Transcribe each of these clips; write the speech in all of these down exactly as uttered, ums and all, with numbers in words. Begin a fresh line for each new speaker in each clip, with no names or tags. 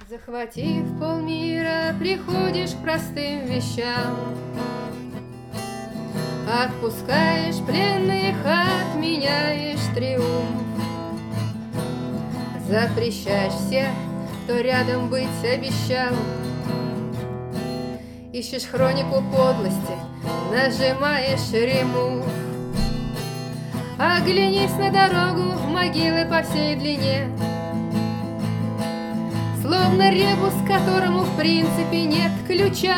Захватив полмира, приходишь к простым вещам. Отпускаешь пленных, отменяешь триумф. Запрещаешь всех, кто рядом быть обещал. Ищешь хронику подлости, нажимаешь ремув. Оглянись на дорогу, могилы по всей длине. Словно ребус, которому в принципе нет ключа.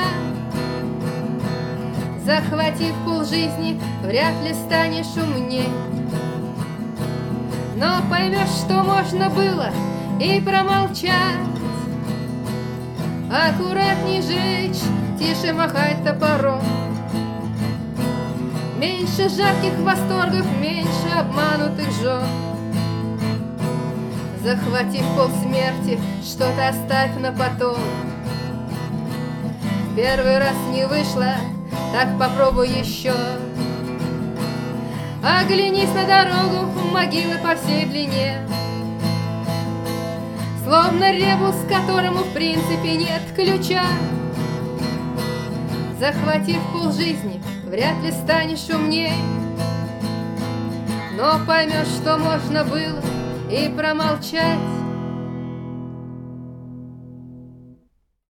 Захватив полжизни, вряд ли станешь умней. Но поймешь, что можно было и промолчать. Аккуратней жечь, тише махать топором. Меньше жарких восторгов, меньше обманутых жен. Захватив полсмерти, что-то оставь на потом. Первый раз не вышло, так попробуй еще. Оглянись на дорогу, могилы по всей длине. Словно ребус, которому в принципе нет ключа. Захватив полжизни, вряд ли станешь умней. Но поймешь, что можно было и промолчать.